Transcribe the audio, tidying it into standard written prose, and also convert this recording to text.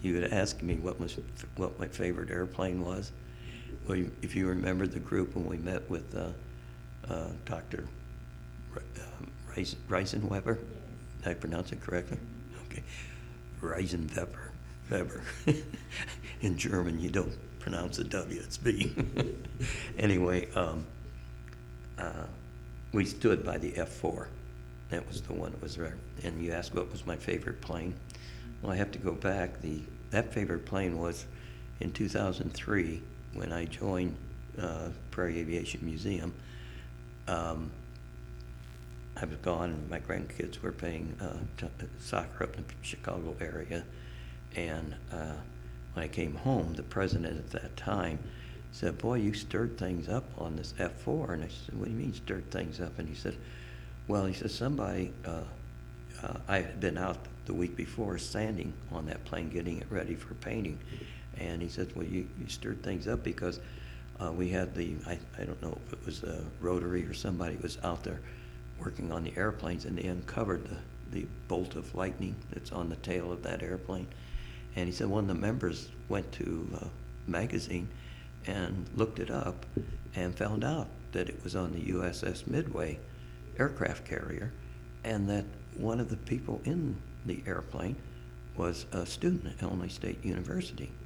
you had asked me what my favorite airplane was. Well, if you remember the group when we met with Dr. Reisenweber, did I pronounce it correctly? Okay, Reisenweber. Weber. In German, you don't pronounce the W, it's B. Anyway, we stood by the F-4. That was the one that was there. And you asked what was my favorite plane. Well, I have to go back. That favorite plane was in 2003 when I joined Prairie Aviation Museum. I was gone, and my grandkids were playing soccer up in the Chicago area. And when I came home, the president at that time said, "Boy, you stirred things up on this F-4." And I said, "What do you mean stirred things up?" And he said, "Well," he said, "somebody, I had been out the week before sanding on that plane, getting it ready for painting." And he said, "Well, you stirred things up because we had I don't know if it was a Rotary or somebody was out there working on the airplanes, and they uncovered the bolt of lightning that's on the tail of that airplane." And he said one of the members went to a magazine and looked it up and found out that it was on the USS Midway aircraft carrier, and that one of the people in the airplane was a student at Illinois State University.